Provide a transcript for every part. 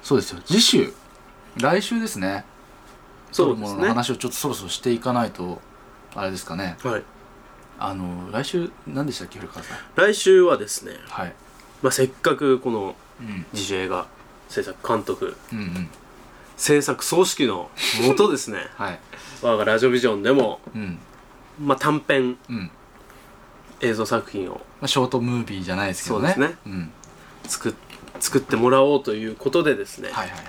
そうですよ。次週来週ですね。 そうですね。 撮るものの話をちょっとそろそろしていかないとあれですかね。 はい。 来週何でしたっけ、古川さん。 来週はですね、 はい。 せっかくこのうん自主映画制作監督、 うんうん。 制作総指揮のもとですねはい。 我がラジオビジョンでも、 うん短編うん。 映像作品をショートムービーじゃないですけどね。 そうですね。 うん。 作ってもらおうということでですね、 はいはいはい。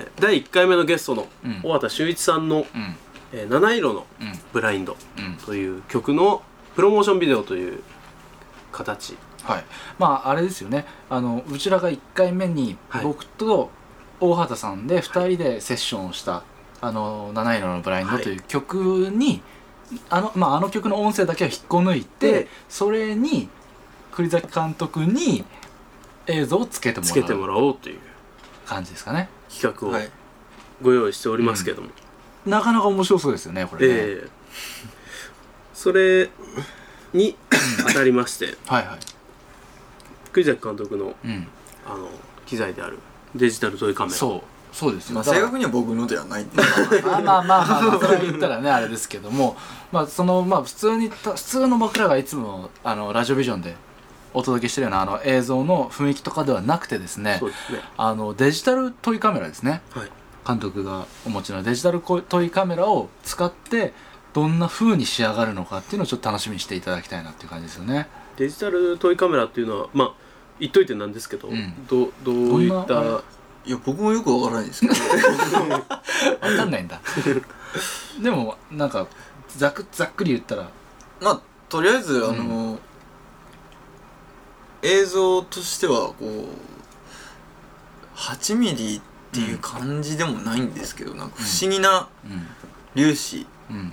第1回目のゲストのうん尾形修一さんのうん 「七色のうんブラインドうん。」 という曲のプロモーションビデオという形。 はい。あれですよね。うちらが1回目にはい僕と大畑さんで2人でセッションをした「七色のブラインド」という曲に、あの曲の音声だけを引っこ抜いて、 でそれに栗崎監督に映像をつけてもらうおうという感じですかね。 企画をはいご用意しておりますけども、 なかなか面白そうですよね、これね。 それにあたりましてはいはい。 栗崎監督のうん。 機材であるデジタルトイカメラ、 そうですよ。 正確には僕のではないんでそれは言ったらねあれですけども、普通の僕らがいつもラジオビジョンでお届けしてるような映像の雰囲気とかではなくてですね、 そうですね。 デジタルトイカメラですね。 はい。 監督がお持ちのデジタルトイカメラを使ってどんな風に仕上がるのかっていうのをちょっと楽しみにしていただきたいなっていう感じですよね。 デジタルトイカメラっていうのは言っといてなんですけど、どういった。 いや僕もよくわからないですけどわかんないんだでもなんかざっくり言ったらとりあえず映像としては8ミリっていう感じでもないんですけど、なんか不思議な粒子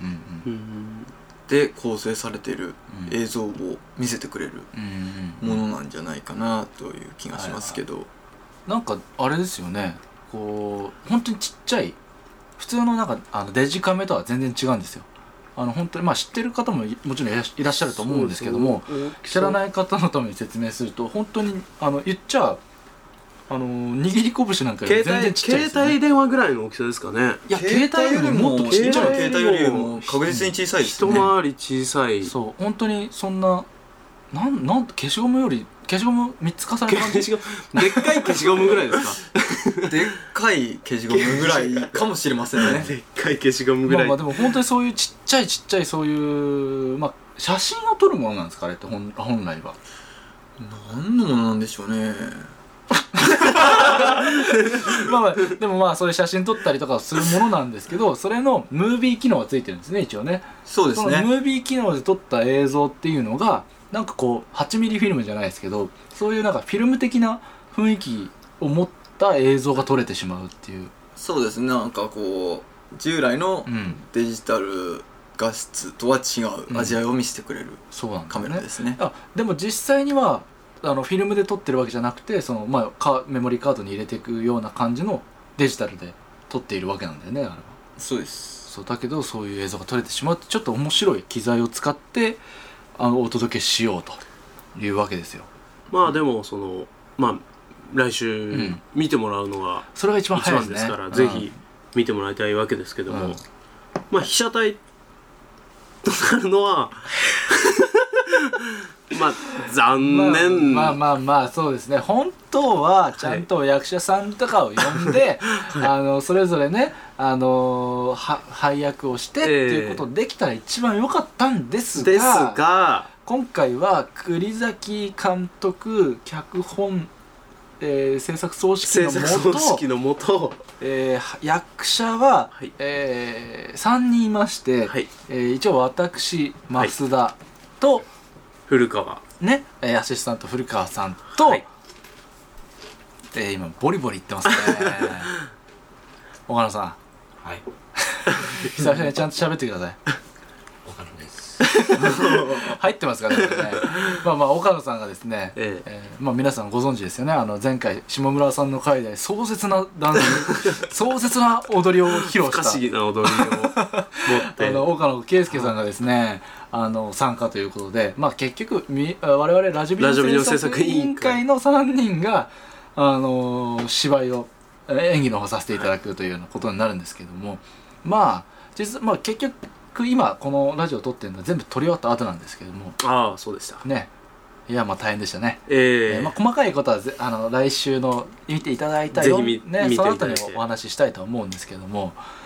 で構成されてる映像を見せてくれるものなんじゃないかなという気がしますけど、 なんかあれですよね、本当にちっちゃい普通のデジカメとは全然違うんですよ。本当に知ってる方ももちろんいらっしゃると思うんですけども、知らない方のために説明すると本当に言っちゃ握り拳なんかより全然ちっちゃいですよね。 携帯電話ぐらいの大きさですかね。 いや携帯よりもっとちっちゃい。 携帯よりも確実に小さいですね。 一回り小さい。 そう本当にそんな消しゴムより消しゴム3つ重ねた感じ。 でっかい消しゴムぐらいですか。 でっかい消しゴムぐらいかもしれませんね。 でっかい消しゴムぐらい。 でも本当にそういうちっちゃいそういう写真を撮るものなんですか、あれって本来は。 何のものなんでしょうね。 でもそういう写真撮ったりとかするものなんですけど、それのムービー機能がついてるんですね、一応ね。 そうですね。 そのムービー機能で撮った映像っていうのがなんか8ミリフィルムじゃないですけど、そういうフィルム的な雰囲気を持った映像が撮れてしまうっていう。 そうですね。なんか従来のデジタル画質とは違う味わいを見せてくれるカメラですね。 でも実際にはフィルムで撮ってるわけじゃなくて、メモリーカードに入れていくような感じのデジタルで撮っているわけなんだよね、あれは。 そうです。 だけどそういう映像が撮れてしまうってちょっと面白い機材を使ってお届けしようというわけですよ。 でも来週見てもらうのがそれが一番早いですから、ぜひ見てもらいたいわけですけども、被写体となるのは残念。 そうですね。本当はちゃんと役者さんとかを呼んで、それぞれね配役をしてっていうことできたら一番良かったんですが、今回は栗崎監督脚本、制作総指揮のもと、役者は、3人いまして、一応私増田と、 古川ね、アシスタント古川さんと、今ボリボリ言ってますね岡野さん、久々にちゃんと喋ってください。 岡野です入ってますからね。岡野さんがですね、皆さんご存知ですよね。前回下村さんの回で壮絶なダンス壮絶な踊りを披露した不思議な踊りを持って岡野圭介さんがですね参加ということで、結局我々ラジオビジョン制作委員会の3人が芝居を演技の方させていただくというようなことになるんですけども、まあ結局今このラジオを撮ってるのは全部撮り終わった後なんですけども、 ああそうでしたね。いやまあ大変でしたね。 まあ、細かいことは来週の見ていただいたよ、 ぜひね、その後にお話ししたいと思うんですけども、